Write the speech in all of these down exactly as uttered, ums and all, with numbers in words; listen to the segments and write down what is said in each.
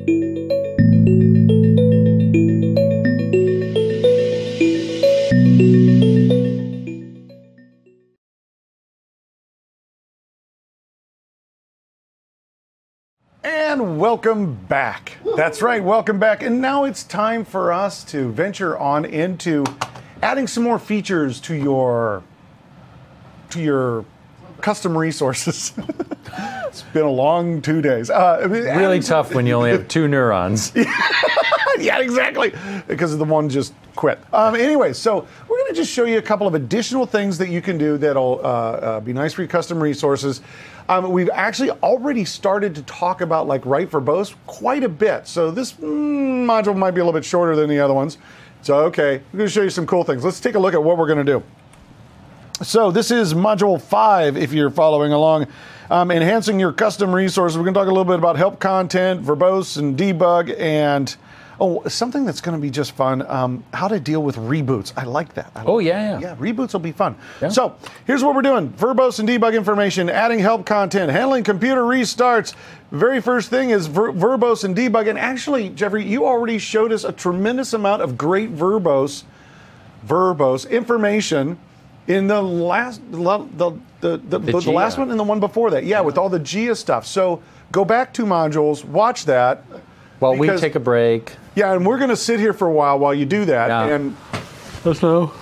And welcome back. That's right, welcome back. And now it's time for us to venture on into adding some more features to your to your custom resources. It's been a long two days. Uh, really tough when you only have two neurons. Yeah, exactly, because the one just quit. Um, anyway, so we're going to just show you a couple of additional things that you can do that'll uh, uh, be nice for your custom resources. Um, we've actually already started to talk about like write verbose quite a bit. So this mm, module might be a little bit shorter than the other ones. So okay, we're going to show you some cool things. Let's take a look at what we're going to do. So this is module five, if you're following along. Um, enhancing your custom resources. We're going to talk a little bit about help content, verbose, and debug, and oh, something that's going to be just fun, um, how to deal with reboots. I like that. I like oh, yeah, yeah. Yeah, reboots will be fun. Yeah. So here's what we're doing. Verbose and debug information, adding help content, handling computer restarts. Very first thing is ver verbose and debug. And actually, Jeffrey, you already showed us a tremendous amount of great verbose, verbose information in the last, the, the, the, the, the, the last one and the one before that. Yeah, yeah, with all the G I A stuff. So go back two modules, watch that. While we take a break. Yeah, and we're going to sit here for a while while you do that. Yeah. And let's know.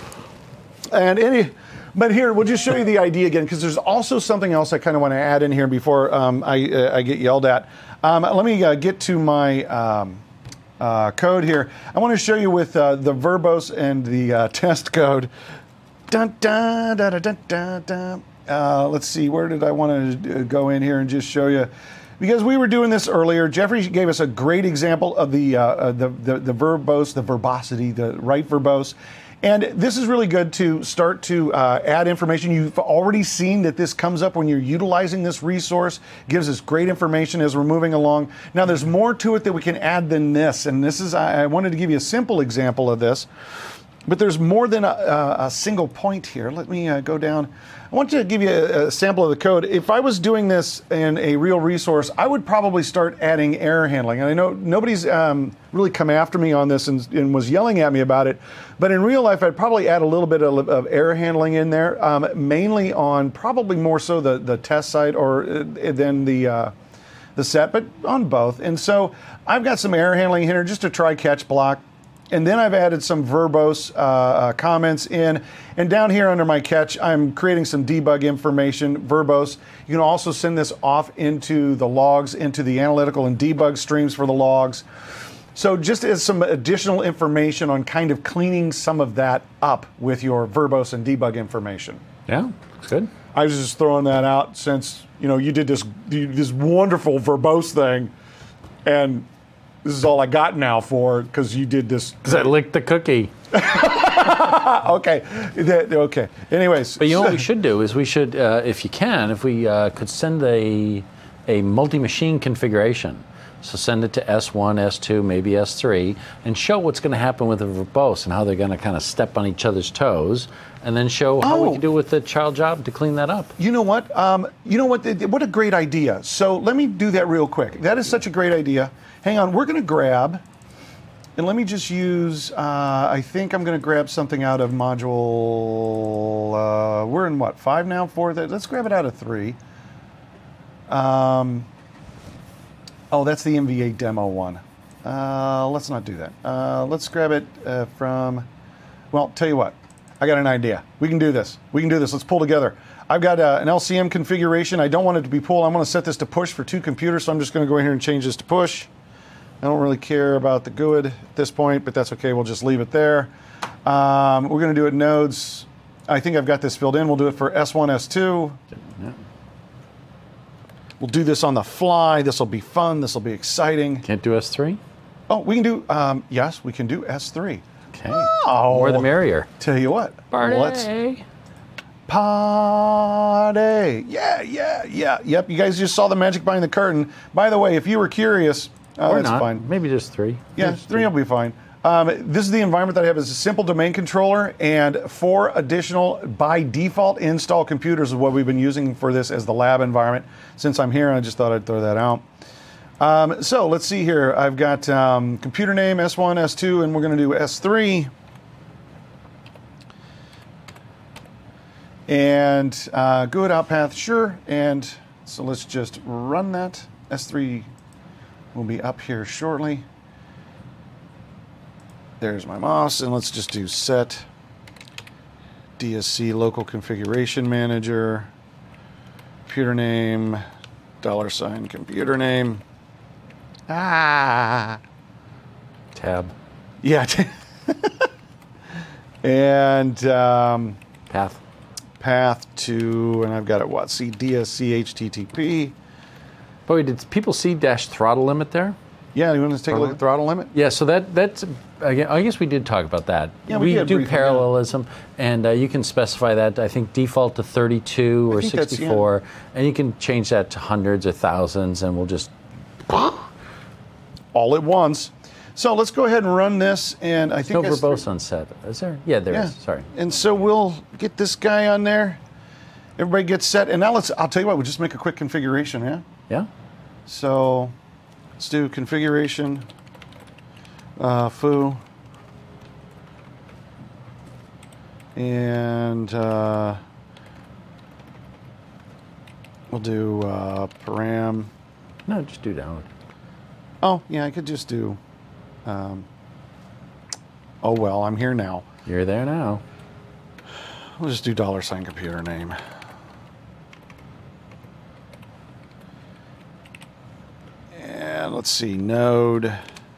And any, but here we'll just show you the idea again, because there's also something else I kind of want to add in here before um, I uh, I get yelled at. Um, let me uh, get to my um, uh, code here. I want to show you with uh, the verbose and the uh, test code. Dun, dun, dun, dun, dun, dun, dun. Uh, let's see, where did I want to go in here and just show you? Because we were doing this earlier, Jeffrey gave us a great example of the uh, uh, the, the the verbose, the verbosity, the right verbose, and this is really good to start to uh, add information. You've already seen that this comes up when you're utilizing this resource, gives us great information as we're moving along. Now there's more to it that we can add than this, and this is I, I wanted to give you a simple example of this, but there's more than a, a single point here. Let me uh, go down. I want to give you a, a sample of the code. If I was doing this in a real resource, I would probably start adding error handling. And I know nobody's um, really come after me on this and, and was yelling at me about it, but in real life, I'd probably add a little bit of, of error handling in there, um, mainly on probably more so the, the test side or uh, than the, uh, the set, but on both. And so I've got some error handling here just to try catch block. And then I've added some verbose uh, uh, comments in. And down here under my catch, I'm creating some debug information, verbose. You can also send this off into the logs, into the analytical and debug streams for the logs. So just as some additional information on kind of cleaning some of that up with your verbose and debug information. Yeah, that's good. I was just throwing that out since, you know, you did this, this wonderful verbose thing. And this is all I got now for, because you did this. Because I licked the cookie. Okay. Okay. Anyways. But you know what we should do is we should, uh, if you can, if we uh, could send a, a multi-machine configuration. So send it to S one, S two, maybe S three, and show what's going to happen with the verbose and how they're going to kind of step on each other's toes, and then show how oh. we can do with the child job to clean that up. You know what? Um, you know what? What a great idea. So let me do that real quick. That is such a great idea. Hang on. We're going to grab, and let me just use, uh, I think I'm going to grab something out of module, uh, we're in what, five now, four? Let's grab it out of three. Um, oh, that's the M V eight demo one. Uh, let's not do that. Uh, let's grab it uh, from, well, tell you what. I got an idea. We can do this. We can do this. Let's pull together. I've got uh, an L C M configuration. I don't want it to be pull. I'm going to set this to push for two computers, so I'm just going to go in here and change this to push. I don't really care about the G U I D at this point, but that's okay. We'll just leave it there. Um, we're going to do it nodes. I think I've got this filled in. We'll do it for S one, S two. Yeah. We'll do this on the fly. This will be fun. This will be exciting. Can't do S three? Oh, we can do, um, yes, we can do S three. Okay. Oh, more the merrier. Tell you what. Party. Let's party. Yeah, yeah, yeah. Yep, you guys just saw the magic behind the curtain. By the way, if you were curious, oh, or that's not. fine. Maybe just three. Yeah, just three will be fine. Um, this is the environment that I have. It's a simple domain controller and four additional by default install computers is what we've been using for this as the lab environment. Since I'm here, I just thought I'd throw that out. Um, so let's see here. I've got um, computer name S one, S two, and we're going to do S three. And uh, good, out path, sure. And so let's just run that. S three will be up here shortly. There's my mouse, and let's just do set D S C local configuration manager, computer name, dollar sign computer name. Ah. Tab. Yeah. and um, Path. path to, and I've got it, what, C D S C H T T P. Boy, did people see dash throttle limit there? Yeah, you want to take a look at throttle limit? Yeah, so that that's, again, I guess we did talk about that. Yeah, we did do briefly, parallelism, and uh, you can specify that, I think, default to thirty-two or think that's- sixty-four, and you can change that to hundreds or thousands, and we'll just... All at once. So let's go ahead and run this, and I think No that's- verbose on set. Is there? Yeah, there Yeah. is. Sorry. And so we'll get this guy on there. Everybody gets set, and now let's, I'll tell you what, we'll just make a quick configuration, yeah? Yeah? So let's do configuration, uh, foo, and uh, we'll do uh, param. No, just do download. Oh, yeah, I could just do, um, oh, well, I'm here now. You're there now. We'll just do dollar sign computer name. And let's see, node,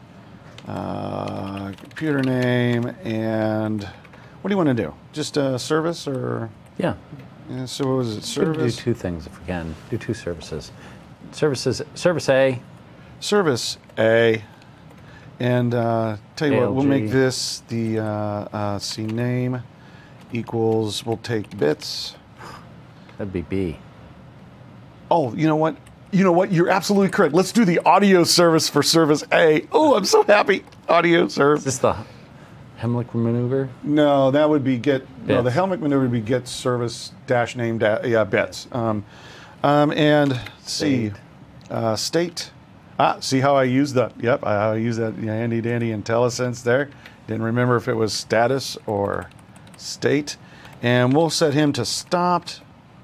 uh, computer name, and what do you want to do? Just a service or, Yeah. yeah, so what was it, We could service? do two things if we can. Do two services. Services, service A. Service A. And uh, tell you what, we'll A L G. make this the, uh, uh, see, name equals, we'll take bits. That'd be B. Oh, you know what? You know what? You're absolutely correct. Let's do the audio service for service A. Oh, I'm so happy. Audio Is service. this the Heimlich maneuver? No, that would be get. No, the Bits. Helmick maneuver would be get service dash name da, yeah bits. Um, um, and let's see, State. uh, state. Ah, see how I used that? Yep, I, I used that handy dandy IntelliSense there. Didn't remember if it was status or state, and we'll set him to stopped.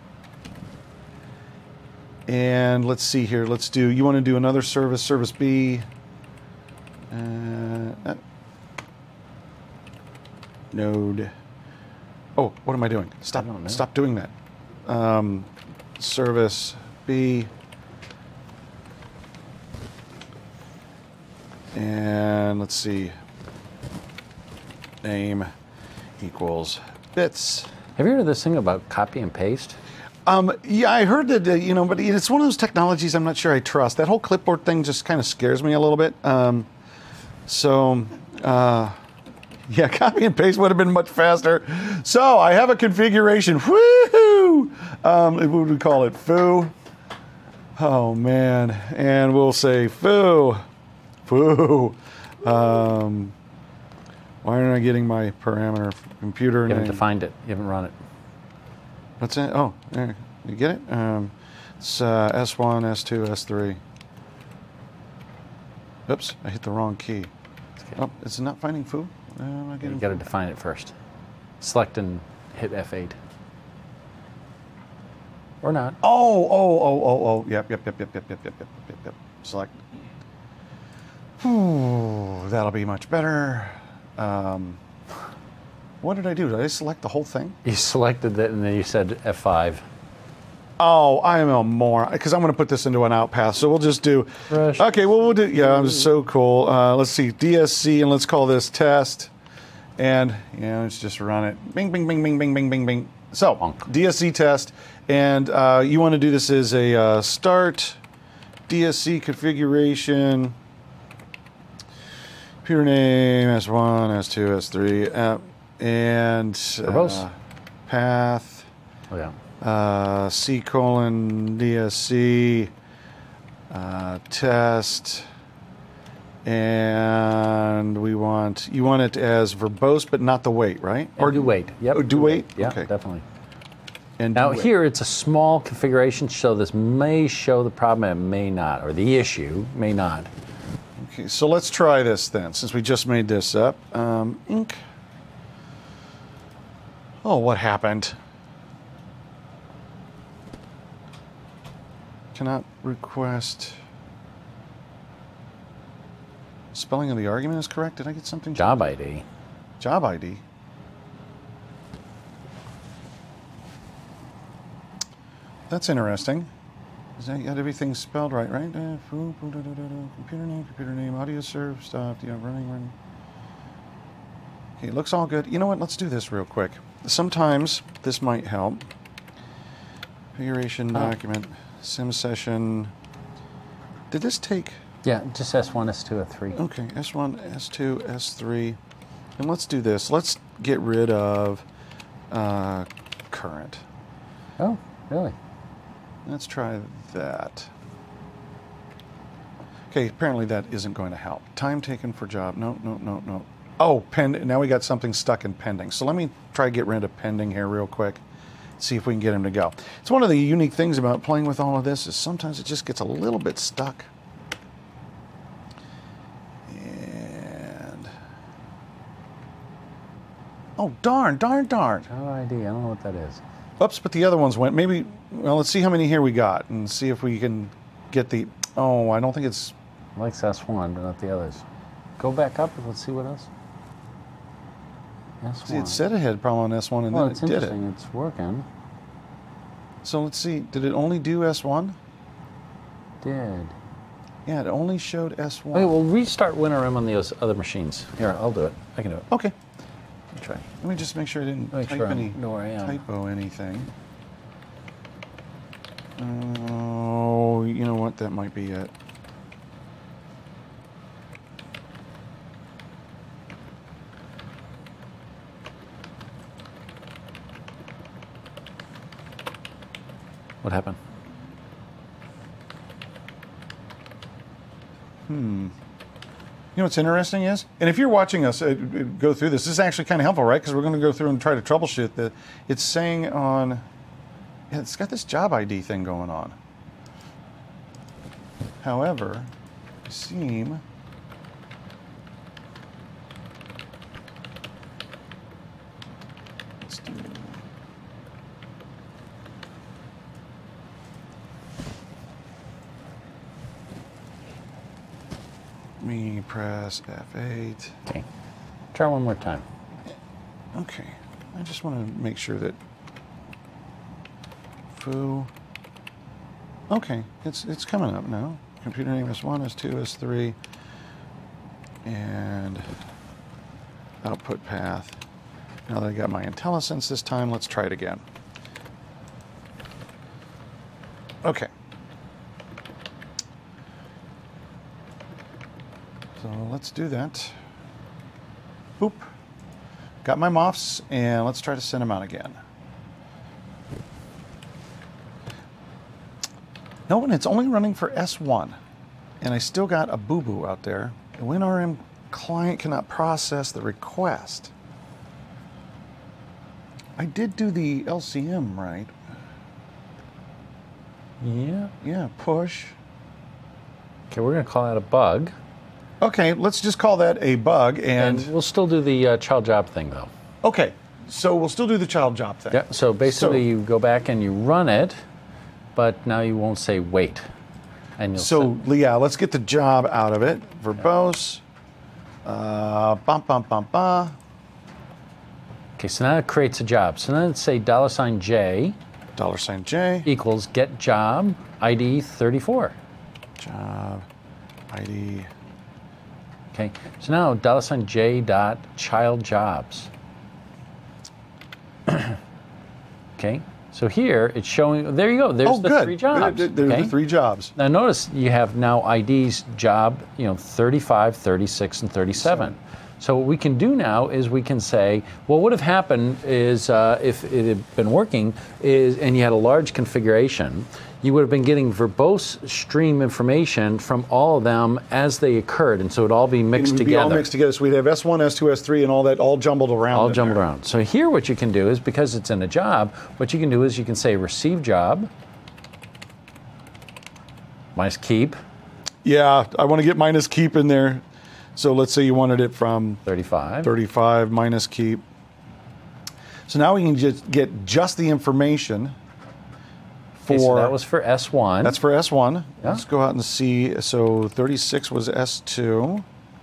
And let's see here. Let's do. You want to do another service? Service B. Uh, uh, node. Oh, what am I doing? Stop! I don't know. Stop doing that. Um, service B. And let's see. Name equals bits. Have you heard of this thing about copy and paste? Um, yeah, I heard that, uh, you know, but it's one of those technologies I'm not sure I trust. That whole clipboard thing just kind of scares me a little bit. Um, so, uh, yeah, copy and paste would have been much faster. So I have a configuration. Woohoo! Um, what would we call it? Foo. Oh, man. And we'll say foo. Foo. Um, why aren't I getting my parameter computer You name? haven't defined it. You haven't run it. What's that? Oh, there. You get it? Um, it's uh, S one, S two, S three. Oops, I hit the wrong key. Okay. Oh, is it not finding foo? Uh, am I You getting got to define it first. Select and hit F eight. Or not. Oh, oh, oh, oh, oh. Yep, yep, yep, yep, yep, yep, yep, yep, yep, yep. Select. Ooh, that'll be much better. Um, what did I do? Did I select the whole thing? You selected it and then you said F five. Oh, I am a moron because I'm going to put this into an out path. So we'll just do. Rush. Okay, well we'll do. Yeah, it was so cool. Uh, let's see, D S C, and let's call this test. And yeah, let's just run it. Bing, bing, bing, bing, bing, bing, bing, bing. So Bonk. D S C test, and uh, you want to do this as a uh, start D S C configuration. Computer name S one, S two, S three, uh, and Verbose. uh, path. Oh, yeah. Uh, C colon D S C uh, test, and we want you want it as verbose, but not the weight, right? Or do wait. Yep. Oh, do wait? Yeah, Okay. definitely. And Now do it. here it's a small configuration, so this may show the problem, and it may not, or the issue may not. Okay, so let's try this then, since we just made this up. Um, ink. Oh, what happened? Cannot request. Spelling of the argument is correct. Did I get something? Job I D. Job I D. That's interesting. Is that got everything spelled right, right? Uh, foo, foo, da, da, da, da. Computer name, computer name, audio serve, stopped, yeah, running, running. Okay, looks all good. You know what? Let's do this real quick. Sometimes this might help. Configuration Oh. document, sim session. Did this take? Yeah, just S one, S two, S three. Okay, S one, S two, S three. And let's do this. Let's get rid of uh, current. Oh, really? Let's try that. Okay, apparently that isn't going to help. Time taken for job. No, no, no, no. Oh, pend. Now we got something stuck in pending. So let me try to get rid of pending here real quick. See if we can get him to go. It's one of the unique things about playing with all of this is sometimes it just gets a little bit stuck. And oh, darn, darn, darn. Job I D, I don't know what that is. Oops, but the other ones went. Maybe, well, let's see how many here we got and see if we can get the, oh, I don't think it's, It likes S one, but not the others. Go back up and let's see what else. S one. see, it said it had a problem on S one and Well, then it's it did it. interesting. It's working. So let's see, did it only do S one? Did. Yeah, it only showed S one. Okay, we'll restart WinRM on those other machines. Here, I'll do it. I can do it. Okay, I'll try. let me just make sure I didn't Make type sure I any, know where I am. typo anything. Oh, you know what, that might be it. What happened? Hmm. You know what's interesting is, and if you're watching us uh, go through this, this is actually kind of helpful, right? Because we're going to go through and try to troubleshoot that. It's saying on, yeah, it's got this job I D thing going on. However, I seem, let's do, me press F eight. Okay. Try one more time. Okay, I just want to make sure that foo. Okay, it's it's coming up now. Computer name S one, S two, S three, and output path. Now that I got my IntelliSense this time, let's try it again. Okay. So let's do that. Boop. Got my M O Fs, and let's try to send them out again. No, and it's only running for S one. And I still got a boo-boo out there. The WinRM client cannot process the request. I did do the L C M right. Yeah. Yeah, push. Okay, we're going to call that a bug. Okay, let's just call that a bug. And, And we'll still do the uh, child job thing, though. okay, so we'll still do the child job thing. Yeah, so basically So- you go back and you run it, but now you won't say wait. And you'll So, send- yeah, let's get the job out of it. Verbose. Uh, bum, bum, bum, bum. okay, so now it creates a job. So then let's say dollar sign J Dollar sign J. equals get job I D thirty-four. Job I D. Okay, so now dollar sign J dot child jobs. Okay, so here it's showing, there you go, there's Oh, the good. three jobs. There- There's okay? the three jobs. Now notice you have now I Ds job, you know, thirty-five, thirty-six, and thirty-seven. So what we can do now is we can say, well, what would have happened is uh, if it had been working, is and you had a large configuration, you would have been getting verbose stream information from all of them as they occurred, and so it would all be mixed it would together. Be all mixed together. So we'd have S one, S two, S three, and all that all jumbled around. All jumbled there. around. So here, what you can do is, because it's in a job, what you can do is you can say receive job minus keep. Yeah, I want to get minus keep in there. So let's say you wanted it from thirty-five. thirty-five minus keep. So now we can just get just the information for. Okay, so that was for S one. That's for S one. Yeah. Let's go out and see. So thirty-six was S two.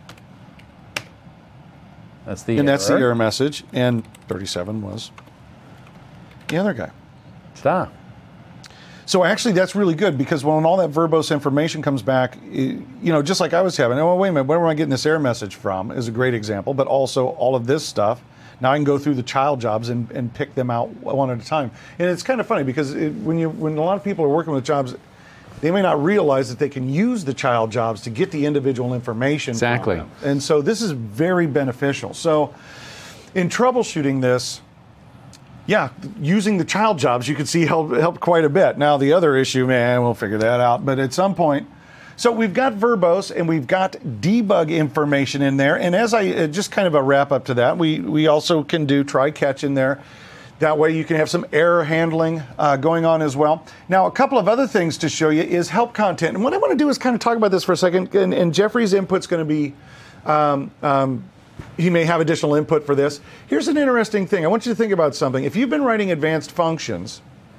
That's the and error. that's the error message. And thirty-seven was the other guy. Ta-da. So actually, that's really good, because when all that verbose information comes back, you know, just like I was having, oh, wait a minute, where am I getting this error message from is a great example, but also all of this stuff. Now I can go through the child jobs and, and pick them out one at a time. And it's kind of funny, because it, when you when a lot of people are working with jobs, they may not realize that they can use the child jobs to get the individual information. Exactly. From them. And so this is very beneficial. So in troubleshooting this, yeah, using the child jobs, you can see helped help quite a bit. Now, the other issue, man, we'll figure that out. But at some point, so we've got verbose and we've got debug information in there. And as I, uh, just kind of a wrap up to that, we, we also can do try catch in there. That way you can have some error handling uh, going on as well. Now, a couple of other things to show you is help content. And what I want to do is kind of talk about this for a second. And, and Jeffrey's input's going to be... Um, um, he may have additional input for this. Here's an interesting thing. I want you to think about something. If you've been writing advanced functions,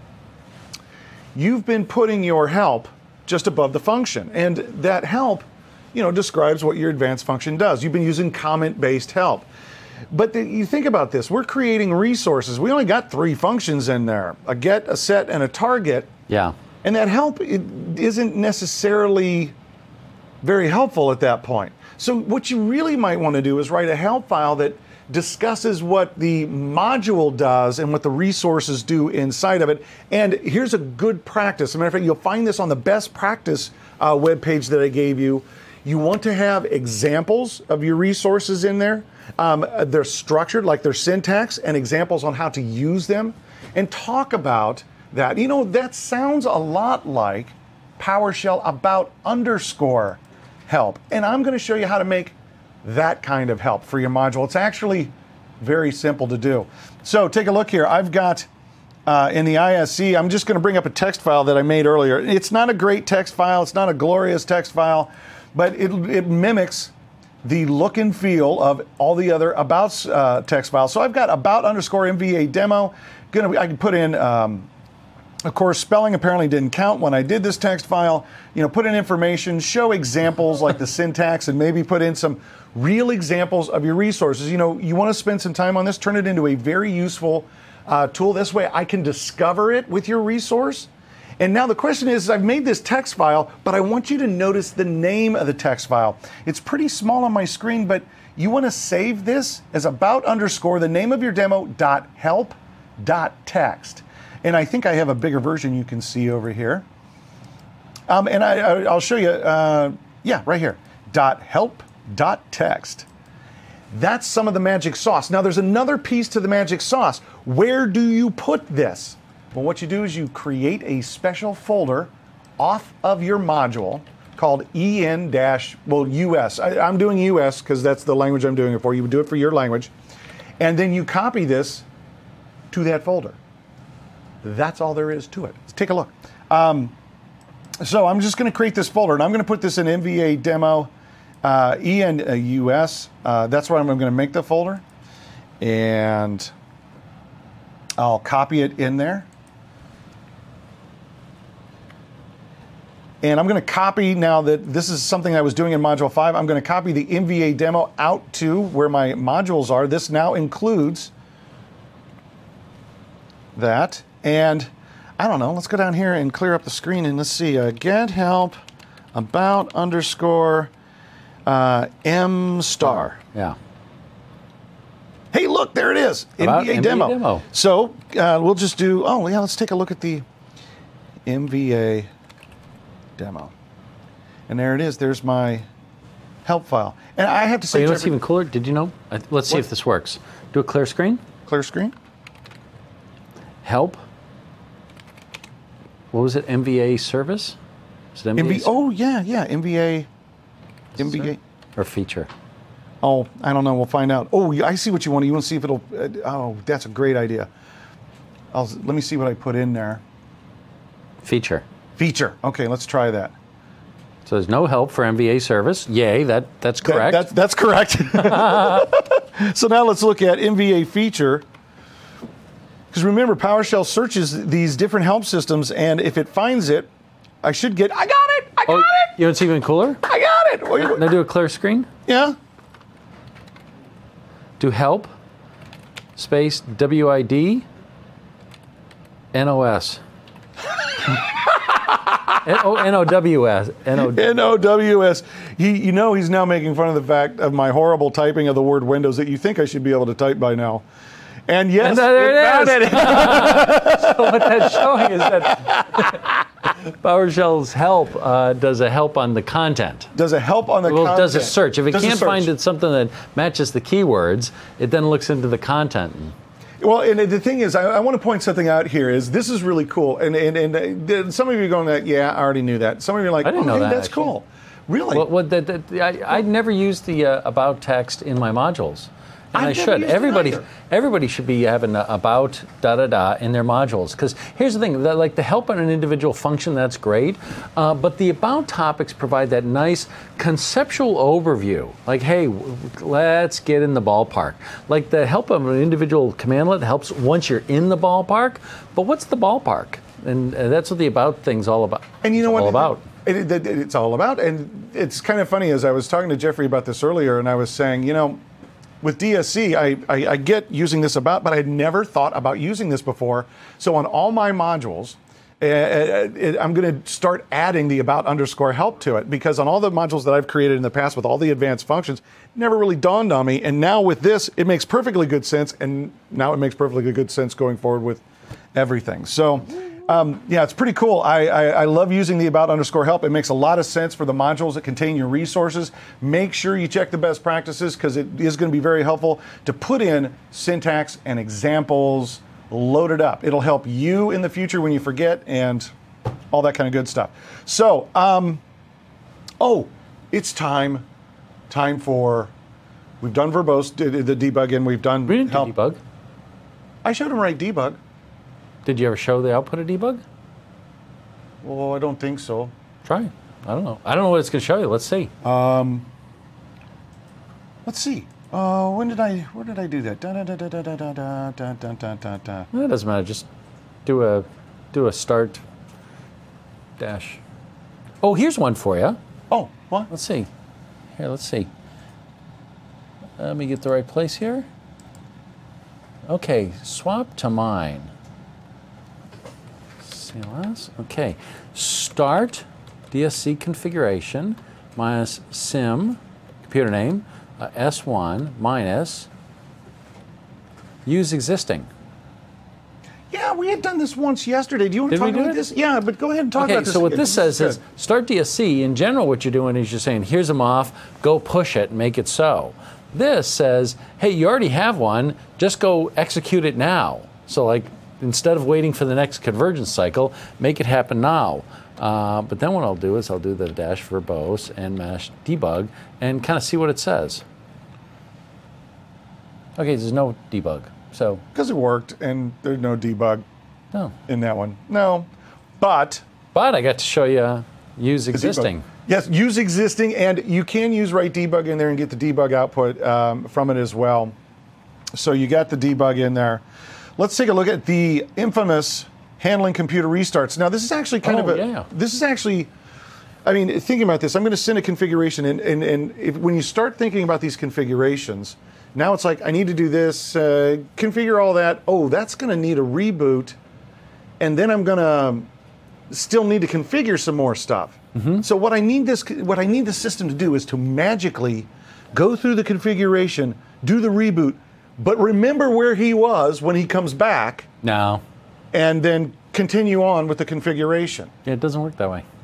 you've been putting your help just above the function. And that help, you know, describes what your advanced function does. You've been using comment-based help. But the, you think about this. We're creating resources. We only got three functions in there, a get, a set, and a target. Yeah. And that help it isn't necessarily very helpful at that point. So what you really might want to do is write a help file that discusses what the module does and what the resources do inside of it. And here's a good practice. As a matter of fact, you'll find this on the best practice uh, webpage that I gave you. You want to have examples of your resources in there. Um, they're structured, like their syntax, and examples on how to use them. And talk about that. You know, that sounds a lot like PowerShell about underscore help. And I'm going to show you how to make that kind of help for your module. It's actually very simple to do. So take a look here. I've got uh, in the I S C, I'm just going to bring up a text file that I made earlier. It's not a great text file. It's not a glorious text file, but it, it mimics the look and feel of all the other about uh, text files. So I've got about underscore M V A demo. Gonna be, I can put in, um, of course, spelling apparently didn't count when I did this text file. You know, put in information, show examples like the syntax, and maybe put in some real examples of your resources. You know, you want to spend some time on this, turn it into a very useful uh, tool. This way I can discover it with your resource. And now the question is, I've made this text file, but I want you to notice the name of the text file. It's pretty small on my screen, but you want to save this as about underscore the name of your demo dot help dot text. And I think I have a bigger version you can see over here. Um, and I, I, I'll show you, uh, yeah, right here, dot help dot text. That's some of the magic sauce. Now there's another piece to the magic sauce. Where do you put this? Well, what you do is you create a special folder off of your module called en dash, well, U S. I, I'm doing U S because that's the language I'm doing it for. You would do it for your language. And then you copy this to that folder. That's all there is to it. Let's take a look. Um, so I'm just going to create this folder, and I'm going to put this in M V A demo uh, en uh, U S. Uh, that's where I'm going to make the folder. And I'll copy it in there. And I'm going to copy, now that this is something I was doing in Module five, I'm going to copy the M V A demo out to where my modules are. This now includes that. And I don't know, let's go down here and clear up the screen and let's see, uh, get help about underscore uh, M star. Yeah. Hey, look, there it is, About M V A M V A demo. demo. So uh, we'll just do, oh yeah, let's take a look at the M V A demo. And there it is, there's my help file. And I have to So say, you know what's Jeffrey, even cooler? Did you know? I- Let's see What? if this works. Do a clear screen. clear screen. Help. What was it? M V A service? Is it M V A? M V, oh yeah, yeah, M V A, M V A. Or feature? Oh, I don't know. We'll find out. Oh, I see what you want. You want to see if it'll. Uh, oh, that's a great idea. I'll let me see what I put in there. Feature. Feature. Okay, let's try that. So there's no help for M V A service. Yay, that that's That- correct. that's that's correct. So now let's look at M V A feature. Because remember, PowerShell searches these different help systems, and if it finds it, I should get. I got it. I got oh, it. you know what's even cooler? I got it. Wait, Now do a clear screen. yeah. Do help space W I D N O S. N- oh, N O W S. N O N O W S. He, you know, he's now making fun of the fact of my horrible typing of the word Windows that you think I should be able to type by now. And yes, And there it found is. So what that's showing is that PowerShell's help uh, does a help on the content. Does it help on the Well, content? it does a search. If it Does a can't search. find it something that matches the keywords, it then looks into the content. Well, and the thing is, I, I want to point something out here. Is this is really cool, and and, and uh, some of you are going like, yeah, I already knew that. Some of you are like, I didn't oh, know hey, that, that's actually. cool. Really? Well, what the, the, I, I'd never used the uh, about text in my modules. And I've I never should. used it Everybody, either. everybody should be having a about da da da in their modules. Because here's the thing: that, like the help on an individual function, that's great, uh, but the about topics provide that nice conceptual overview. Like, hey, w- let's get in the ballpark. Like the help of an individual commandlet helps once you're in the ballpark. But what's the ballpark? And uh, that's what the about thing's all about. And you know It's what? All about. It, it, it- it's all about. And it's kind of funny, as I was talking to Jeffrey about this earlier, and I was saying, you know, with D S C, I, I, I get using this about, but I'd never thought about using this before. So on all my modules, uh, uh, I'm going to start adding the about underscore help to it, because on all the modules that I've created in the past with all the advanced functions, it never really dawned on me. And now with this, it makes perfectly good sense. And now it makes perfectly good sense going forward with everything. So, um, yeah, it's pretty cool. I, I, I love using the about underscore help. It makes a lot of sense for the modules that contain your resources. Make sure you check the best practices, because it is going to be very helpful to put in syntax and examples loaded up. It'll help you in the future when you forget and all that kind of good stuff. So, um, oh, it's time. Time for, we've done verbose, the the debug, and we've done We didn't do help. debug. I showed him right debug. Did you ever show the output of debug? Well, I don't think so. Try. I don't know. I don't know what it's going to show you. Let's see. Let's see. Uh, when did I? Where did I do that? Da, da, da, da, da, da, da, da, da, da, da, da. No, it doesn't matter. Just do a do a start dash. Oh, here's one for you. Oh, what? Let's see. Here, let's see. Let me get the right place here. Okay, swap to mine. C L S. Okay, start D S C configuration minus sim computer name uh, S one minus use existing. Yeah, we had done this once yesterday. Do you want to Did we talk do about it? this? Yeah, but go ahead and talk Okay, about this. so what again. this says is good. start D S C. In general, what you're doing is you're saying, here's them off, go push it, make it so. This says, hey, you already have one, just go execute it now. So like, instead of waiting for the next convergence cycle, make it happen now. Uh, but then what I'll do is I'll do the dash verbose and mash debug and kind of see what it says. Okay, there's no debug. So, Because it worked, and there's no debug no. in that one. No, but But I got to show you use the debug- existing. Yes, use existing, and you can use write debug in there and get the debug output um, from it as well. So you got the debug in there. Let's take a look at the infamous handling computer restarts. Now, this is actually kind Oh, of a. yeah. This is actually. I mean, thinking about this, I'm going to send a configuration, and and, and if, when you start thinking about these configurations, now it's like I need to do this, uh, configure all that. Oh, that's going to need a reboot, and then I'm going to still need to configure some more stuff. Mm-hmm. So what I need this what I need the system to do is to magically go through the configuration, do the reboot, but remember where he was when he comes back, No. and then continue on with the configuration. Yeah, it doesn't work that way.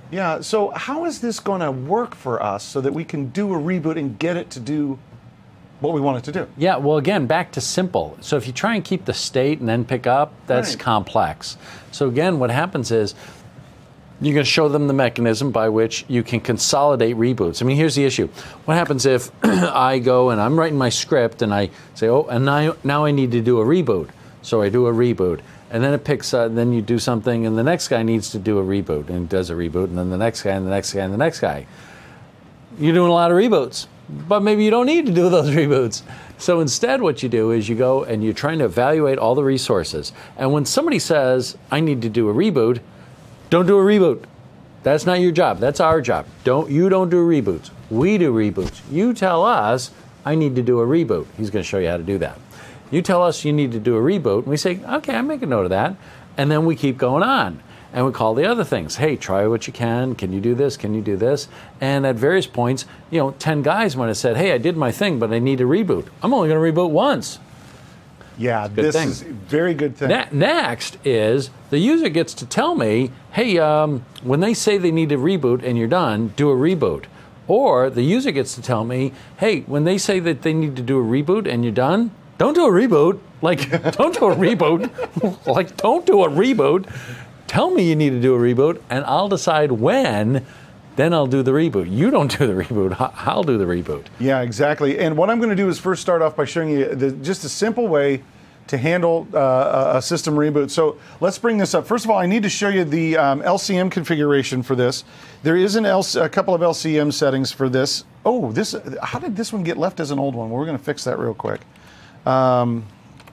Yeah, so how is this going to work for us so that we can do a reboot and get it to do what we want it to do? Yeah, well, again, back to simple. So if you try and keep the state and then pick up, that's Right. complex. So again, what happens is you're going to show them the mechanism by which you can consolidate reboots. I mean, here's the issue. What happens if I go and I'm writing my script and I say, oh, and now, now I need to do a reboot. So I do a reboot. And then it picks up, then you do something, and the next guy needs to do a reboot, and does a reboot, and then the next guy, and the next guy, and the next guy. You're doing a lot of reboots, but maybe you don't need to do those reboots. So instead what you do is you go and you're trying to evaluate all the resources. And when somebody says, I need to do a reboot, don't do a reboot. That's not your job. That's our job. Don't you don't do reboots. We do reboots. You tell us, I need to do a reboot. He's going to show you how to do that. You tell us you need to do a reboot, and we say, okay, I make a note of that. And then we keep going on. And we call the other things. Hey, try what you can. Can you do this? Can you do this? And at various points, you know, ten guys might have said, hey, I did my thing, but I need a reboot. I'm only going to reboot once. Yeah, good this thing. is a very good thing. Ne- next is the user gets to tell me, hey, um, when they say they need a reboot and you're done, do a reboot. Or the user gets to tell me, hey, when they say that they need to do a reboot and you're done, don't do a reboot. Like, don't do a reboot. Like, don't do a reboot. Tell me you need to do a reboot, and I'll decide when. Then I'll do the reboot. You don't do the reboot. I'll do the reboot. Yeah, exactly. And what I'm going to do is first start off by showing you the, just a simple way to handle uh, a system reboot. So let's bring this up. First of all, I need to show you the um, L C M configuration for this. There is an L C, a couple of L C M settings for this. Oh, this. How did this one get left as an old one? Well, we're going to fix that real quick. Um,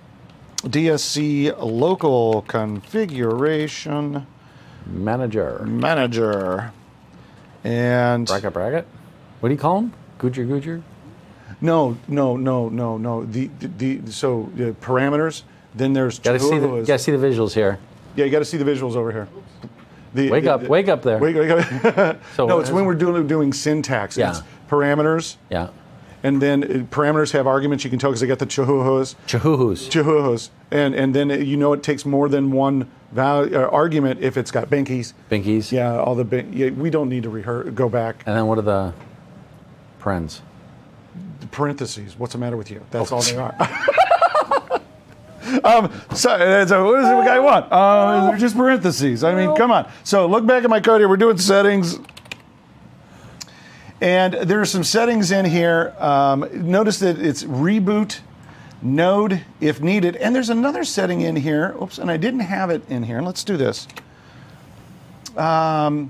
D S C local configuration Manager. manager. And Bracket, bracket? What do you call them? Gujar, Gujar? no, no, no, no, no. The the, the so the parameters. Then there's Got to see the, Chihuahuas. gotta see the visuals here. Yeah, you got to see the visuals over here. The, Wake the- up, the- wake up there. Wake, wake up. So no, what it's is- when we're doing doing syntax. Yeah. It's parameters, Yeah. and then uh, parameters have arguments. You can tell because they got the Chihuahuas. Chihuahuas. Chihuahuas, and and then it, you know it takes more than one value, uh, argument if it's got binkies. Binkies. Yeah, all the bin- yeah, we don't need to rehearse. Go back. And then what are the parens? Parentheses. What's the matter with you? That's all they are. um, so, uh, so what does the guy want? Uh, they're just parentheses. I mean, come on. So look back at my code here. We're doing settings. And there are some settings in here. Um, notice that it's reboot, node if needed. And there's another setting in here. Oops, and I didn't have it in here. Let's do this. Um,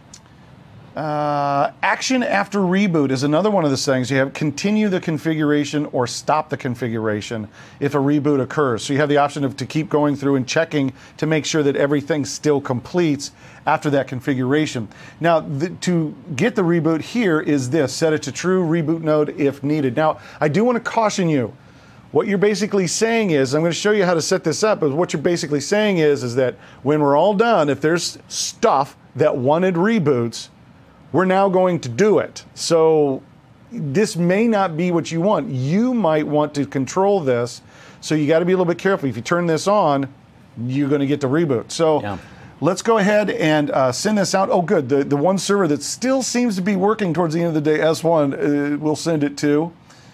uh, action after reboot is another one of the settings. You have continue the configuration or stop the configuration if a reboot occurs. So you have the option of to keep going through and checking to make sure that everything still completes after that configuration. Now, the, to get the reboot here is this: set it to true, reboot node if needed. Now, I do want to caution you. What you're basically saying is, I'm going to show you how to set this up, but what you're basically saying is, is that when we're all done, if there's stuff that wanted reboots, we're now going to do it. So this may not be what you want. You might want to control this, so you got to be a little bit careful. If you turn this on, you're going to get the reboot. So Yeah. let's go ahead and uh, send this out. Oh, good. The, the one server that still seems to be working towards the end of the day, S one, uh, we'll send it to.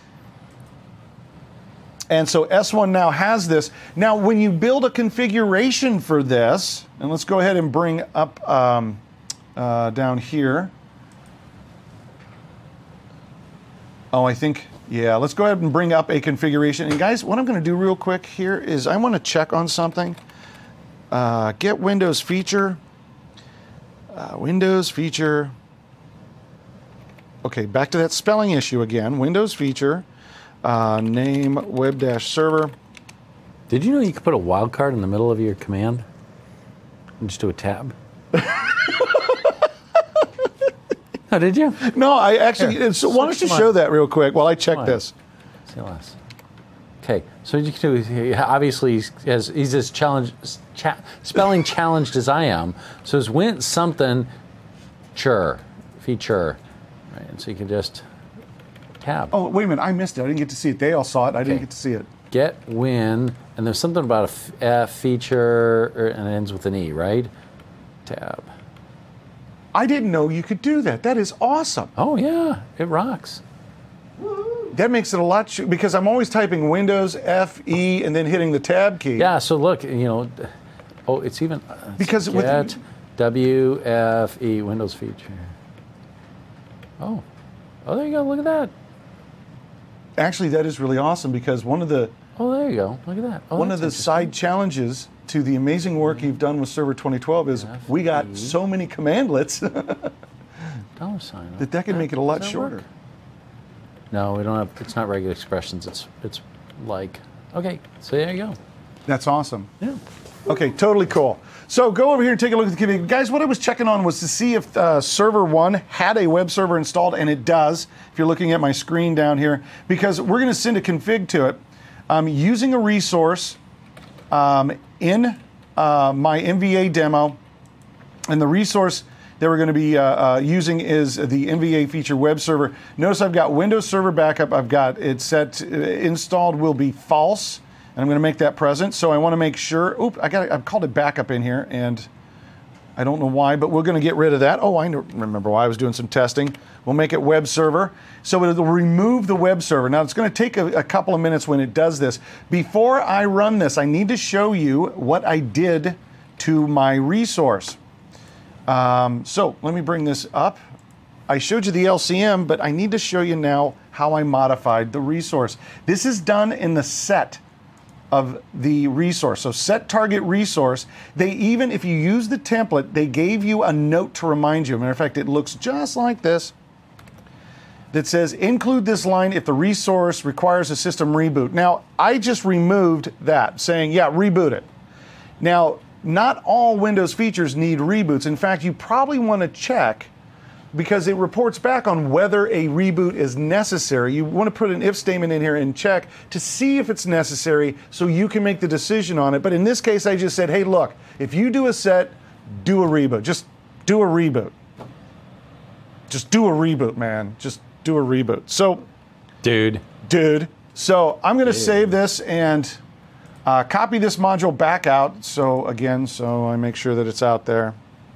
And so S one now has this. Now, when you build a configuration for this, and let's go ahead and bring up um, uh, down here. Oh, I think, yeah, let's go ahead and bring up a configuration. And guys, what I'm going to do real quick here is I want to check on something. Uh, get Windows feature. Uh, Windows feature. Okay, back to that spelling issue again. Windows feature. Uh, name web dash server. Did you know you could put a wildcard in the middle of your command? And just do a tab? Oh, did you? No, I actually. Here, So why don't switch you to show mine. that real quick while I check Mine. this? C L S. Okay, so what you can do is, he- obviously, he's, as, he's as challenged, cha- spelling challenged as I am. So it's win something, chur, feature, right? And so you can just tab. Oh, wait a minute. I missed it. I didn't get to see it. They all saw it. I didn't Okay. get to see it. Get win, and there's something about a f- F feature, or, and it ends with an E, right? Tab. I didn't know you could do that. That is awesome. Oh yeah, it rocks. That makes it a lot, sh- because I'm always typing Windows, F, E, and then hitting the tab key. Yeah, so look, you know, oh, it's even, uh, Because with- get W F E, Windows feature. Oh, oh, there you go, look at that. Actually, that is really awesome, because one of the Oh, there you go, look at that. Oh, one of that's the side challenges to the amazing work you've done with Server twenty twelve is we got F E. so many commandlets dollar sign. that that can make it a lot Does that shorter. work? No, we don't have, it's not regular expressions, it's, it's like, okay, so there you go. That's awesome. Yeah. Okay, totally cool. So go over here and take a look at the config. Guys, what I was checking on was to see if uh, Server one had a web server installed, and it does, if you're looking at my screen down here, because we're going to send a config to it um, using a resource um, in uh, my M V A demo, and the resource that we're going to be uh, uh, using is the M V A feature web server. Notice I've got Windows Server Backup. I've got it set, uh, installed will be false. And I'm going to make that present. So I want to make sure, oop, I got I've called it backup in here, and I don't know why, but we're going to get rid of that. Oh, I know, remember why. I was doing some testing. We'll make it web server. So it'll remove the web server. Now, it's going to take a, a couple of minutes when it does this. Before I run this, I need to show you what I did to my resource. Um, so let me bring this up. I showed you the L C M, but I need to show you now how I modified the resource. This is done in the set of the resource. So set target resource. They even, if you use the template, they gave you a note to remind you. Matter of fact, it looks just like this. That says, include this line if the resource requires a system reboot. Now, I just removed that, saying, yeah, reboot it. Now, not all Windows features need reboots. In fact, you probably want to check, because it reports back on whether a reboot is necessary. You want to put an if statement in here and check to see if it's necessary so you can make the decision on it. But in this case, I just said, hey, look, if you do a set, do a reboot. Just do a reboot. Just do a reboot, man. Just do a reboot. So, Dude. dude. So I'm going to save this and uh, copy this module back out. So again, so I make sure that it's out there.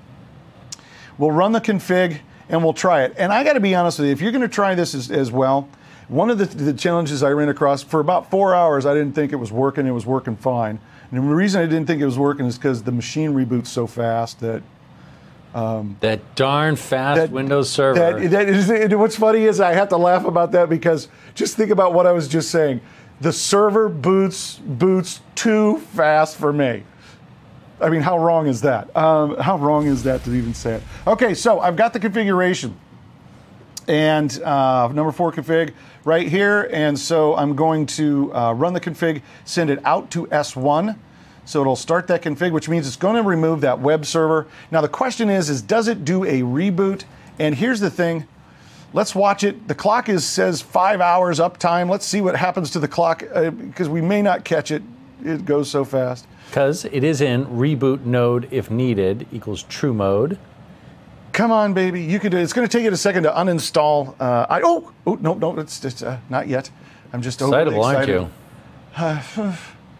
We'll run the config and we'll try it. And I got to be honest with you, if you're going to try this as, as well, one of the, the challenges I ran across, for about four hours, I didn't think it was working. It was working fine. And the reason I didn't think it was working is because the machine reboots so fast that... Um, that darn fast that, Windows server. That, that is, what's funny is I have to laugh about that, because just think about what I was just saying. The server boots boots too fast for me. I mean, how wrong is that? Um, how wrong is that to even say it? Okay, so I've got the configuration. And uh, number four config right here. And so I'm going to uh, run the config, send it out to S one. So it'll start that config, which means it's going to remove that web server. Now the question is, is does it do a reboot? And here's the thing. Let's watch it. The clock is says five hours uptime. Let's see what happens to the clock, uh, because we may not catch it. It goes so fast. Because it is in reboot node if needed equals true mode. Come on, baby. You can do it. It's going to take it a second to uninstall. Uh, I oh oh no no it's just uh, not yet. I'm just overly Excitable, aren't you? Uh,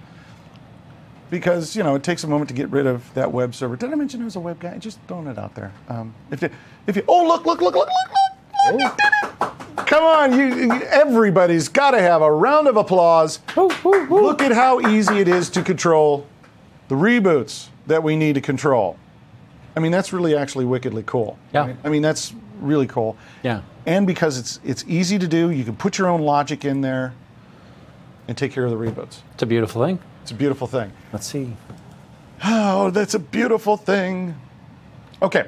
because you know it takes a moment to get rid of that web server. Did I mention it was a web guy? Just throwing it out there. Um, if you, if you oh look look look look look look. Oh. Come on, you, you everybody's got to have a round of applause. Ooh, ooh, ooh. Look at how easy it is to control the reboots that we need to control. I mean, that's really actually wickedly cool. Yeah. Right? I mean, that's really cool. Yeah. And because it's it's easy to do, you can put your own logic in there and take care of the reboots. It's a beautiful thing. It's a beautiful thing. Let's see. Oh, that's a beautiful thing. Okay.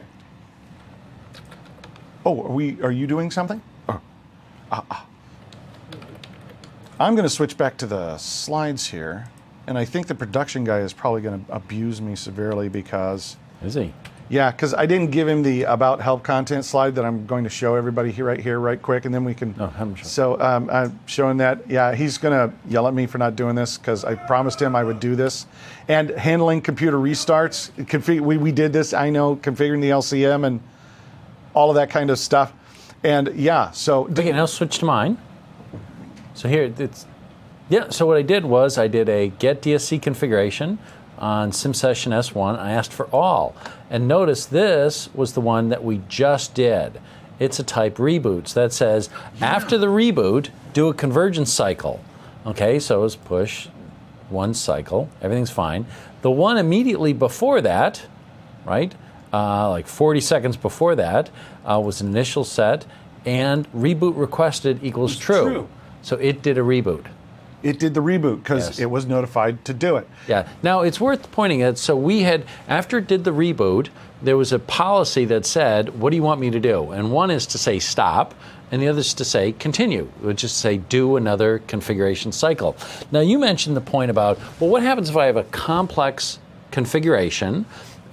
Oh, are we? Are you doing something? Oh. Ah, ah. I'm going to switch back to the slides here, and I think the production guy is probably going to abuse me severely because. Is he? Yeah, because I didn't give him the about help content slide that I'm going to show everybody here, right here, right quick, and then we can. Oh, I'm sure. So um, I'm showing that. Yeah, he's going to yell at me for not doing this because I promised him I would do this. And handling computer restarts. Config- we, we did this, I know, configuring the L C M and all of that kind of stuff. And yeah, so. Okay, now switch to mine. So here, it's. Yeah, so what I did was I did a get D S C configuration, on SimSession S one, I asked for all. And notice this was the one that we just did. It's a type reboot. So that says, yeah. after the reboot, do a convergence cycle. Okay, so it's push, one cycle, everything's fine. The one immediately before that, right, uh, like forty seconds before that, uh, was an initial set, and reboot requested equals true. true. So it did a reboot. It did the reboot because Yes. it was notified to do it. Yeah. Now, it's worth pointing out, so we had, after it did the reboot, there was a policy that said, what do you want me to do? And one is to say stop, and the other is to say continue, which is to say do another configuration cycle. Now, you mentioned the point about, well, what happens if I have a complex configuration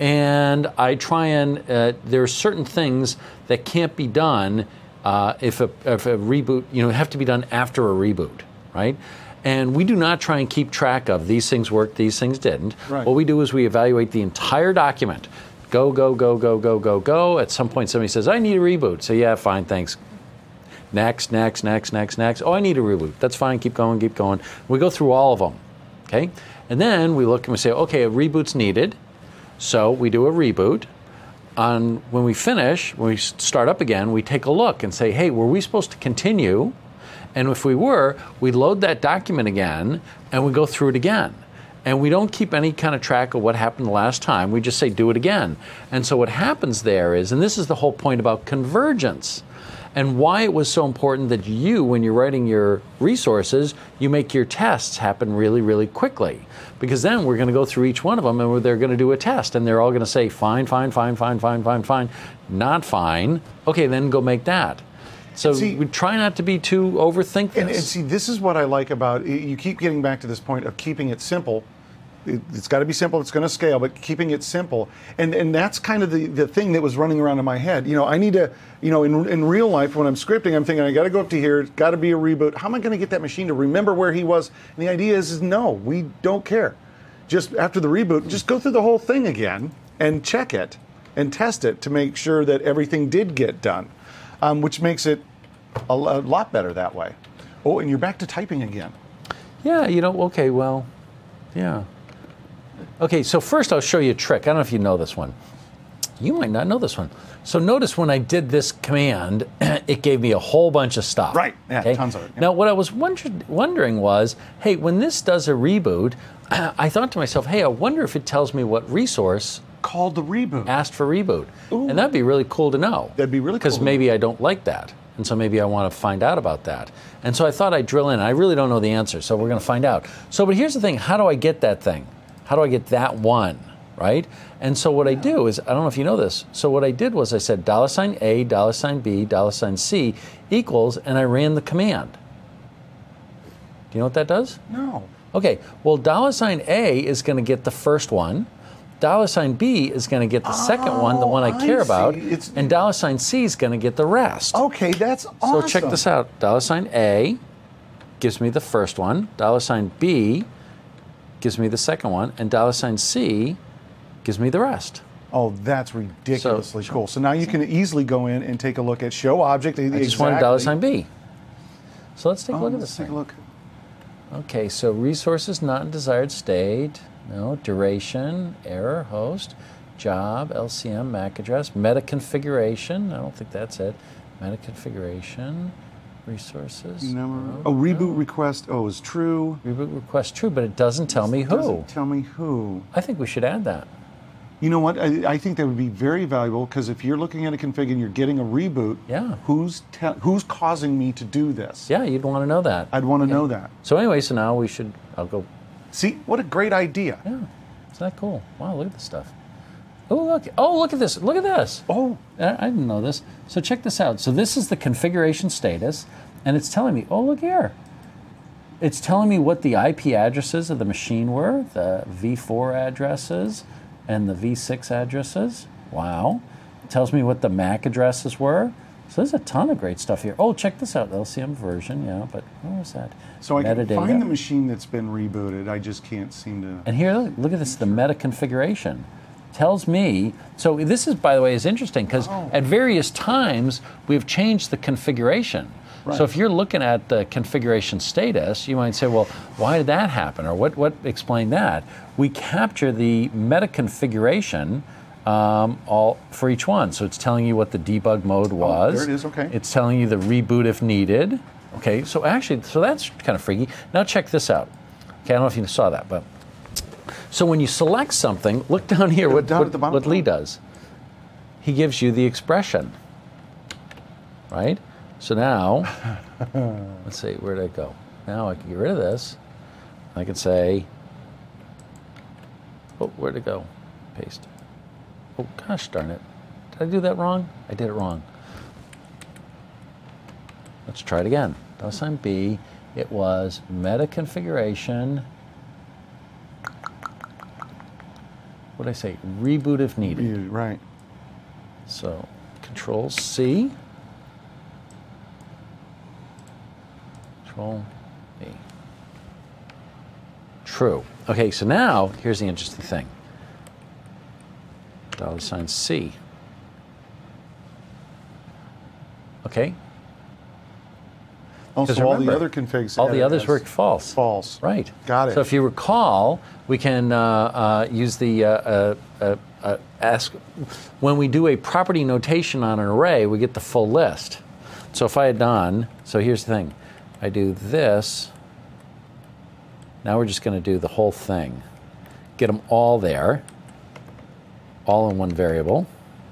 and I try and, uh, there are certain things that can't be done uh, if, a, if a reboot, you know, have to be done after a reboot, right? And we do not try and keep track of these things worked, these things didn't. Right. What we do is we evaluate the entire document. Go, go, go, go, go, go, go. At some point, somebody says, I need a reboot. So, yeah, fine, thanks. Next, next, next, next, next. Oh, I need a reboot. That's fine. Keep going, keep going. We go through all of them, okay? And then we look and we say, okay, a reboot's needed. So we do a reboot. On, when we finish, when we start up again, we take a look and say, hey, were we supposed to continue? And if we were, we load that document again, and we go through it again. And we don't keep any kind of track of what happened the last time. We just say, do it again. And so what happens there is, and this is the whole point about convergence, and why it was so important that you, when you're writing your resources, you make your tests happen really, really quickly. Because then we're going to go through each one of them, and they're going to do a test, and they're all going to say, fine, fine, fine, fine, fine, fine, fine, not fine. Okay, then go make that. So see, we try not to be too overthink this. And, and see, this is what I like about, you keep getting back to this point of keeping it simple. It, it's got to be simple, it's going to scale, but keeping it simple. And and that's kind of the, the thing that was running around in my head. You know, I need to, you know, in, in real life, when I'm scripting, I'm thinking, I got to go up to here, it's got to be a reboot. How am I going to get that machine to remember where he was? And the idea is, is no, we don't care. Just after the reboot, just go through the whole thing again and check it and test it to make sure that everything did get done. Um, which makes it a, a lot better that way. Oh, and you're back to typing again. Yeah, you know, okay, well, yeah. Okay, so first I'll show you a trick. I don't know if you know this one. You might not know this one. So notice when I did this command, it gave me a whole bunch of stuff. Right, yeah, okay? tons of it. Yeah. Now, what I was wonder- wondering was, hey, when this does a reboot, I thought to myself, hey, I wonder if it tells me what resource called the reboot. Asked for reboot. Ooh. And that'd be really cool to know. That'd be really cool. Because maybe I don't like that. And so maybe I want to find out about that. And so I thought I'd drill in. I really don't know the answer, so we're going to find out. So, but here's the thing. How do I get that thing? How do I get that one, right? And so what I do is, I don't know if you know this. So what I did was I said dollar sign A, dollar sign B, dollar sign C equals, and I ran the command. Do you know what that does? No. Okay, well, dollar sign A is going to get the first one. Dollar sign B is going to get the second Oh, one, the one I I care see. about, It's- and dollar sign C is going to get the rest. Okay, that's awesome. So check this out. Dollar sign A gives me the first one. Dollar sign B gives me the second one, and dollar sign C gives me the rest. Oh, that's ridiculously So- cool. So now you can easily go in and take a look at show object. I just wanted dollar sign B. So let's take a Oh, look at let's this take thing. a look. Okay, so resources not in desired state. No, duration, error, host, job, L C M, M A C address, meta configuration. I don't think that's it. Meta configuration, resources. Number. No, Oh, reboot no. request. Oh, is true. Reboot request true, but it doesn't tell me who. Doesn't tell me who. I think we should add that. You know what? I, I think that would be very valuable because if you're looking at a config and you're getting a reboot, Yeah. who's te- who's causing me to do this? Yeah, you'd want to know that. I'd want to know that. So anyway, so now we should, I'll go, See, what a great idea. yeah, isn't that cool? Wow, look at this stuff. Oh, look, oh, look at this, look at this. Oh, I I didn't know this. So check this out. So this is the configuration status, and it's telling me, oh, look here. It's telling me what the I P addresses of the machine were, the v four addresses and the v six addresses. Wow. It tells me what the M A C addresses were. So there's a ton of great stuff here. Oh, check this out, L C M version, yeah, but what was that? so I can Metadata. find the machine that's been rebooted. I just can't seem to. And here, look, look at this, the meta configuration. Tells me, so this is, by the way, is interesting because Oh. at various times we've changed the configuration. Right. So if you're looking at the configuration status, you might say, well, why did that happen? Or what, what explained that? We capture the meta configuration um, all for each one. So it's telling you what the debug mode was. Oh, there it is, okay. It's telling you the reboot if needed. Okay, so actually, so that's kind of freaky. Now check this out. Okay, I don't know if you saw that, but so when you select something, look down here what, down what, at the bottom. what Lee does. He gives you the expression, right? So now, let's see, where did it go? Now I can get rid of this. I can say, oh, where'd it go? Paste. Oh, gosh darn it. Did I do that wrong? I did it wrong. Let's try it again. Dollar sign B. It was meta configuration. What did I say? Reboot if needed. You- Right. So, Control C. Control V. True. Okay, so now here's the interesting thing. Dollar sign C. Okay. Also, 'Cause all remember, the other configs. All the had others as were false. false. Right. Got it. So if you recall, we can uh, uh, use the uh, uh, uh, uh, ask when we do a property notation on an array, we get the full list. So if I had done, so here's the thing, I do this. Now we're just going to do the whole thing. Get them all there, all in one variable.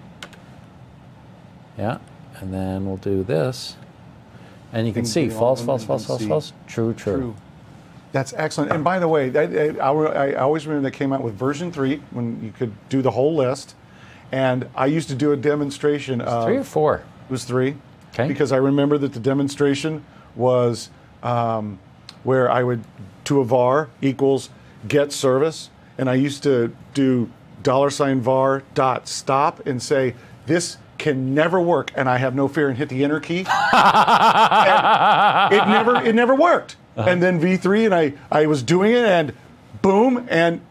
Yeah, and then we'll do this. And you can And see do all false, of them false, and false, then false, see. false, true, true. True. That's excellent. And by the way, I, I, I always remember that came out with version three when you could do the whole list. And I used to do a demonstration of Three or four? It was three. Okay. Because I remember that the demonstration was um, where I would do a var equals get service, and I used to do dollar sign var dot stop and say this can never work, and I have no fear, and hit the enter key. And it never it never worked. Uh-huh. And then V three, and I I was doing it, and boom, and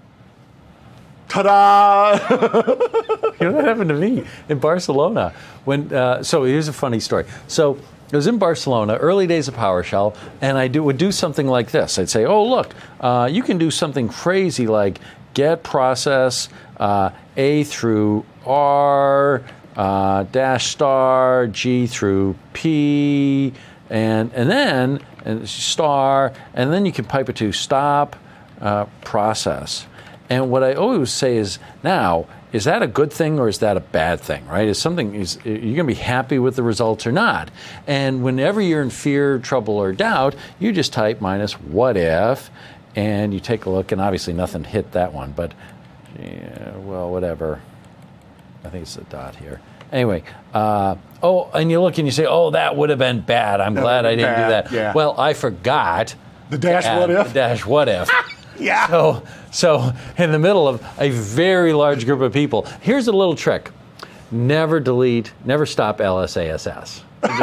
ta-da! You know what happened to me in Barcelona? When uh, so here's a funny story. So I was in Barcelona, early days of PowerShell, and I do, would do something like this. I'd say, "Oh, look, uh, you can do something crazy like get process uh, A through R uh, dash star G through P, and and then and star, and then you can pipe it to stop uh, process." And what I always say is, now, is that a good thing or is that a bad thing, right? Is something, is you're going to be happy with the results or not? And whenever you're in fear, trouble, or doubt, you just type minus what if, and you take a look, and obviously nothing hit that one, but, yeah, well, whatever. I think it's a dot here. Anyway, uh, oh, and you look and you say, oh, that would have been bad. I'm That glad I would've didn't been do bad, that. yeah. Well, I forgot. The dash to add what if? the dash what if. Yeah. So, so in the middle of a very large group of people, here's a little trick. Never delete, never stop L S A S S.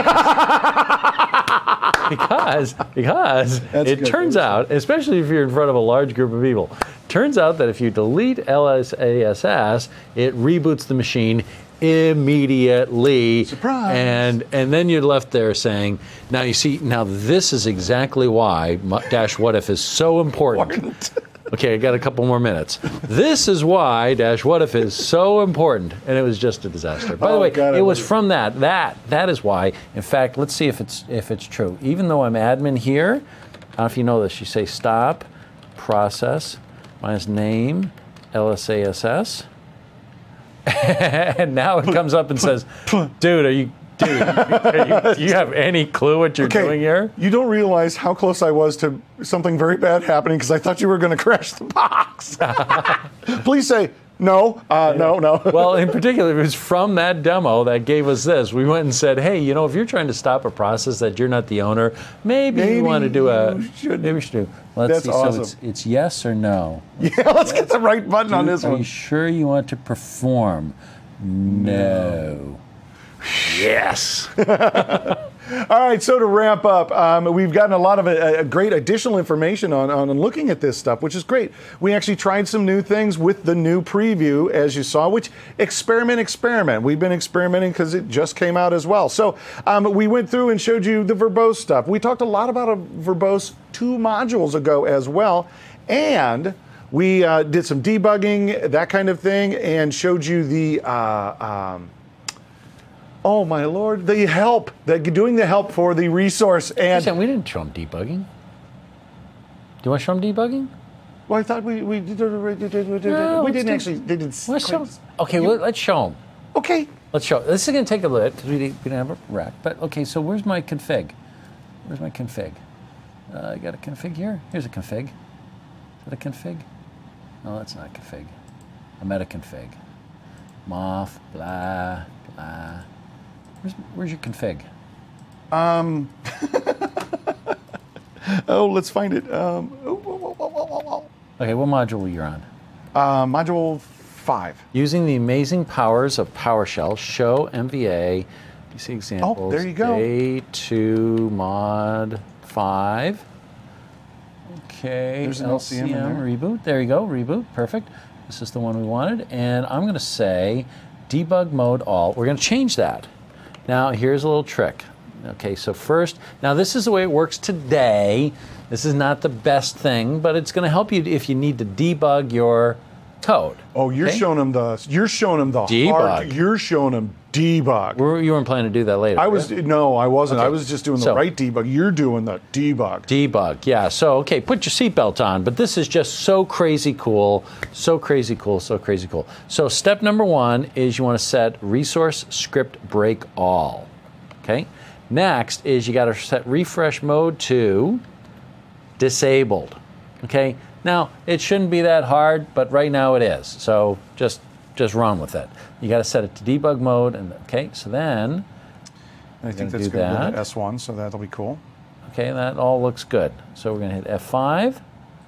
because because That's it good. turns out, especially if you're in front of a large group of people, turns out that if you delete L S A S S, it reboots the machine immediately. Surprise. And and then you're left there saying, now you see, now this is exactly why mu- dash what if is so important. Okay, I got a couple more minutes. This is why dash what if is so important, and it was just a disaster. By the Oh, way, God, I it was love it. from that. That that is why. In fact, let's see if it's if it's true. Even though I'm admin here, I don't know if you know this. You say stop process minus name L S A S S. And now it comes up and says, dude, are you, dude, are you, do you have any clue what you're doing here? You don't realize how close I was to something very bad happening because I thought you were going to crash the box. Please say, no, uh, no, no. Well, in particular, it was from that demo that gave us this. We went and said, hey, you know, if you're trying to stop a process that you're not the owner, maybe, Maybe you want to do a, you should. maybe we should do. Let's That's see, awesome. so it's, it's yes or no. Yeah, let's get the right button on this Are one. you sure you want to perform? No. Yes. All right, so to wrap up, um, we've gotten a lot of uh, great additional information on, on looking at this stuff, which is great. We actually tried some new things with the new preview, as you saw, which experiment, experiment. We've been experimenting because it just came out as well. So um, we went through and showed you the verbose stuff. We talked a lot about a verbose two modules ago as well. And we uh, did some debugging, that kind of thing, and showed you the... Uh, um, Oh my Lord! The help, the, doing the help for the resource, and Listen, we didn't show them debugging. Do you want to show them debugging? Well, I thought we we did, we, did, we, did, No, we let's didn't do- actually. They did. Let's show 'em. Okay, well, let's show them. Okay. Let's show. This is going to take a little bit because we didn't, we didn't have a rack. But okay, so where's my config? Where's my config? Uh, I got a config here. Here's a config. Is that a config? No, that's not a config. I'm at a config. Moth, blah, blah. Where's, where's your config? Um. oh, let's find it. Um. Oh, oh, oh, oh, oh, oh. Okay, what module are you on? Uh, module five. Using the amazing powers of PowerShell, show M V A. You see examples. Oh, there you go. Day two, mod five. Okay. There's an L C M in there. reboot. There you go. Reboot. Perfect. This is the one we wanted. And I'm going to say debug mode all. We're going to change that. Now, here's a little trick. Okay, so first, now this is the way it works today. This is not the best thing, but it's going to help you if you need to debug your code. Oh, you're okay? showing them the. You're showing them the Debug. hard. You're showing them debug. We're, you weren't planning to do that later. I was right? no, I wasn't. Okay. I was just doing the So- right debug. You're doing the debug. Debug, yeah. So, okay, put your seatbelt on. But this is just so crazy cool, so crazy cool, so crazy cool. So, step number one is you want to set resource script break all. Okay. Next is you got to set refresh mode to disabled. Okay. Now it shouldn't be that hard, but right now it is. So just just run with it. You got to set it to debug mode, and okay. So then I think gonna that's do going to that. be the S one, so that'll be cool. okay, that all looks good. So we're going to hit F five.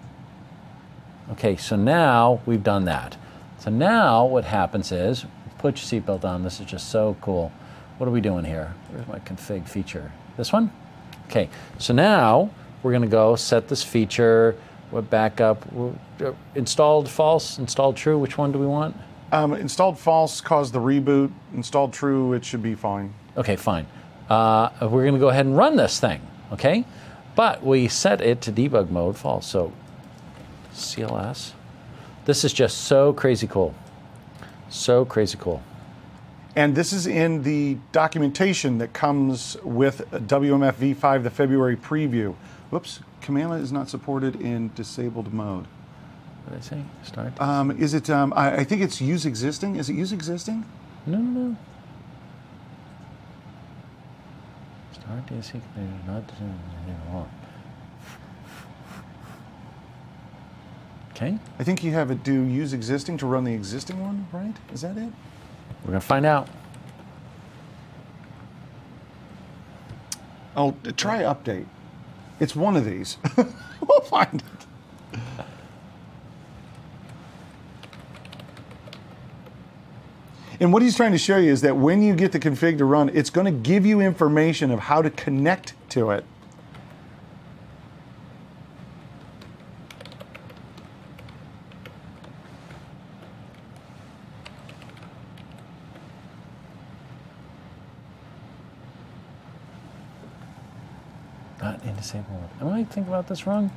Okay. So now we've done that. So now what happens is put your seatbelt on. This is just so cool. What are we doing here? Where's my config feature? This one? Okay, so now we're going to go set this feature, what backup, uh, installed false, installed true. Which one do we want? Um, installed false caused the reboot. Installed true, it should be fine. Okay, fine. Uh, we're going to go ahead and run this thing, okay? But we set it to debug mode false, so C L S. This is just so crazy cool. So crazy cool. And this is in the documentation that comes with W M F v five, the February preview. Whoops, Kamala is not supported in disabled mode. What did I say? Start? Um, is it, um, I, I think it's use existing. Is it use existing? No, no, no. Start D S C configuration, not on. Okay, I think you have it do use existing to run the existing one, right? Is that it? we're going to find out. Oh, try update. It's one of these. We'll find it. And what he's trying to show you is that when you get the config to run, it's going to give you information of how to connect to it. Not in disabled mode. Am I thinking about this wrong?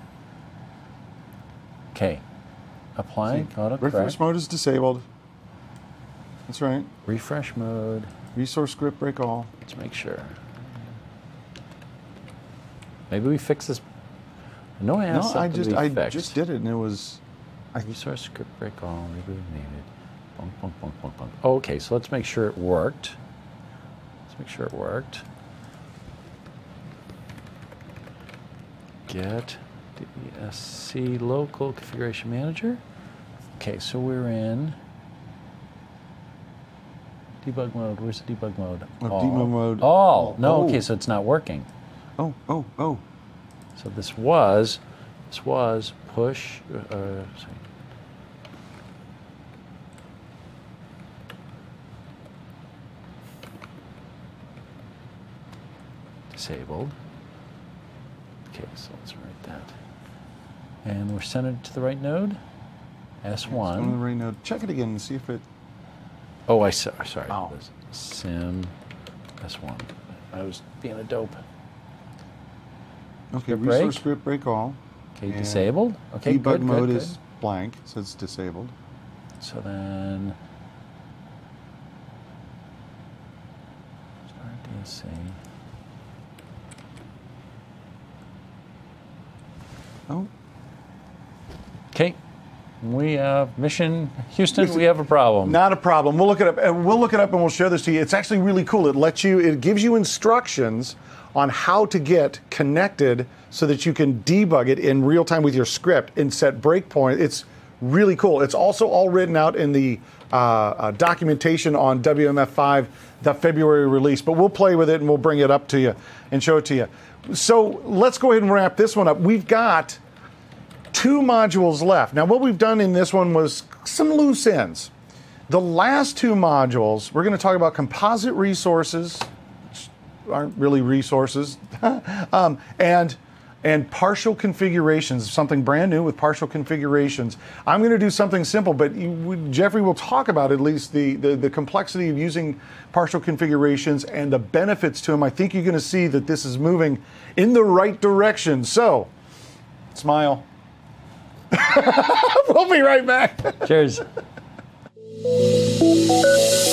Okay. Apply, autocorrect. Refresh mode is disabled. That's right. Refresh mode. Resource script break all. Let's make sure. Maybe we fix this. No, I No, asked I something just to be I fixed. just did it, and it was. Resource script break all, reboot needed. Bonk, bonk, bonk, bonk, bonk. Oh, okay, so let's make sure it worked. Let's make sure it worked. Get D E S C local configuration manager. Okay, so we're in debug mode. Where's the debug mode? Oh, All. debug mode. All. No, Oh. okay, so it's not working. Oh, oh, oh. So this was, this was push. Uh, uh, sorry. disabled. Okay, so let's write that. And we're sending it to the right node. S one. On the right node. Check it again and see if it. Oh, I saw. Sorry. Oh. Sim S one. I was being a dope. Okay, Script resource break. script break all. Okay, And disabled. Okay, debug good, mode good, is good. blank, so it's disabled. So then, start D S C. Oh, Okay, we have mission Houston. We have a problem. not a problem. We'll look it up, and we'll look it up, and we'll show this to you. It's actually really cool. It lets you. It gives you instructions on how to get connected so that you can debug it in real time with your script and set breakpoint. It's really cool. It's also all written out in the uh, uh, documentation on W M F five, the February release. But we'll play with it and we'll bring it up to you and show it to you. So let's go ahead and wrap this one up. We've got two modules left. Now, what we've done in this one was some loose ends. The last two modules, we're going to talk about composite resources, which aren't really resources, um, and and partial configurations, something brand new with partial configurations. I'm going to do something simple, but you, Jeffrey will talk about at least the, the, the complexity of using partial configurations and the benefits to them. I think you're going to see that this is moving in the right direction. So, smile. We'll be right back. Cheers.